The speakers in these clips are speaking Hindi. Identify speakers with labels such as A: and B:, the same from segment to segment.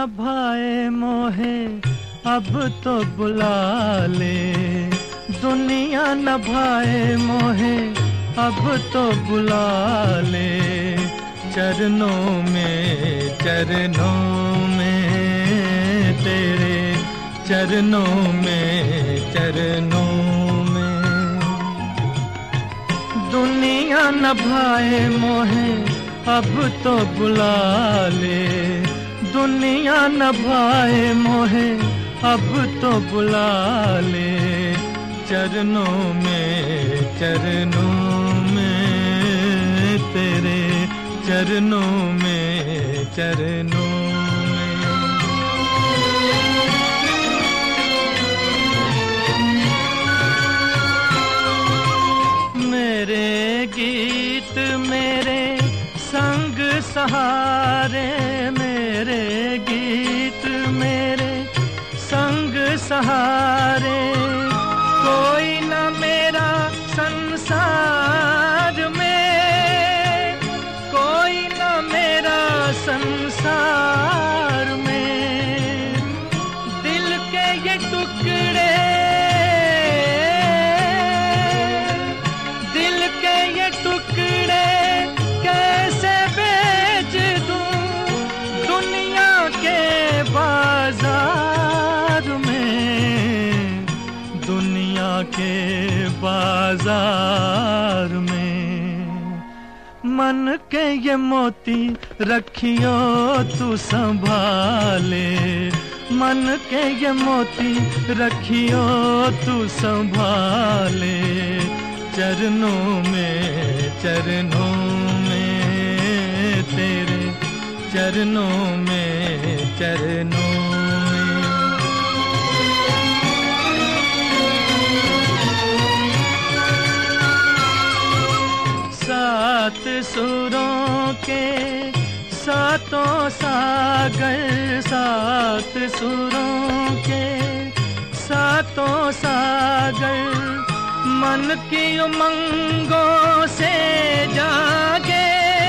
A: न भाए मोहे अब तो बुला ले, दुनिया न भाए मोहे अब तो बुला ले, चरणों में तेरे, चरणों में दुनिया न भाए मोहे अब तो बुला ले, दुनिया न भाए मोहे अब तो बुला ले, चरणों में तेरे, चरणों में मेरे गीत मेरे संग सहारे, मेरे गीत मेरे संग सहारे, कोई न मेरा संसार में, कोई न मेरा संसार में, दिल के ये टुकड़े, दिल के ये टुकड़े कैसे बेच दूं दुनिया के बाजार में, दुनिया के बाजार में। मन के ये मोती रखियो तू संभाले, मन के ये मोती रखियो तू संभाले, चरणों में तेरे, चरणों में सात सुरों के सातों सागर, सात सुरों के सातों सागर, मन की उमंगों से जागे,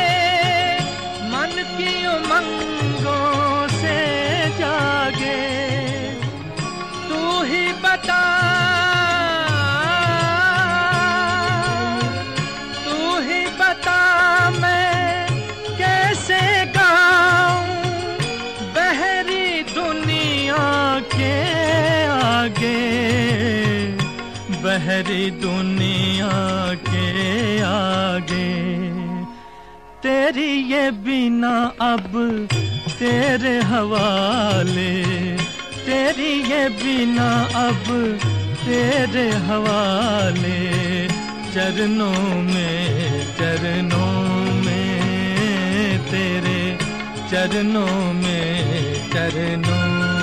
A: मन की उमंगों से जागे, तू ही बता, तू ही बता मैं कैसे गाऊं बहरी दुनिया के आगे, बहरी दुनिया के आगे। तेरी ये बिना अब तेरे हवाले, तेरी ये बिना अब तेरे हवाले, चरणों में तेरे, चरणों में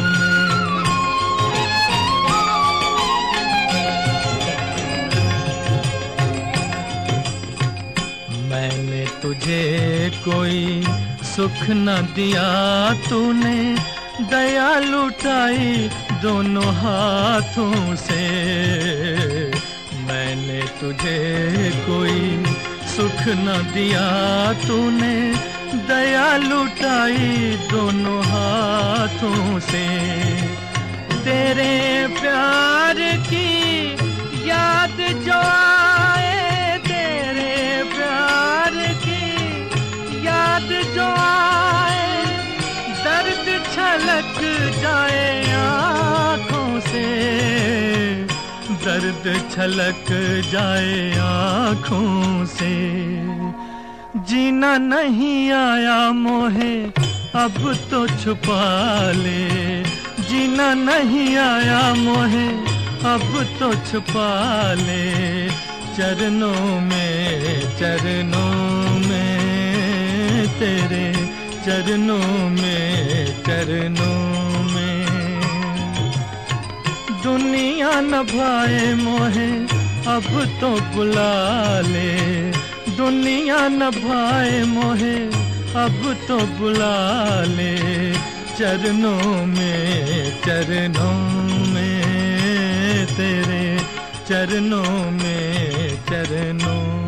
A: मैंने तुझे कोई सुख न दिया, तूने दया लुटाई दोनों हाथों से, मैंने तुझे कोई सुख न दिया, तूने दया लुटाई दोनों हाथों से, तेरे प्यार की याद जो आए, तेरे प्यार की याद जो आए, दर्द छलक जाए आँखों से, दर्द छलक जाए आँखों से, जीना नहीं आया मोहे अब तो छुपा ले, जीना नहीं आया मोहे अब तो छुपा ले, चरणों में तेरे, चरणों में दुनिया न भाए मोहे अब तो बुला ले, दुनिया न भाए मोहे अब तो बुला ले, चरणों में तेरे, चरणों में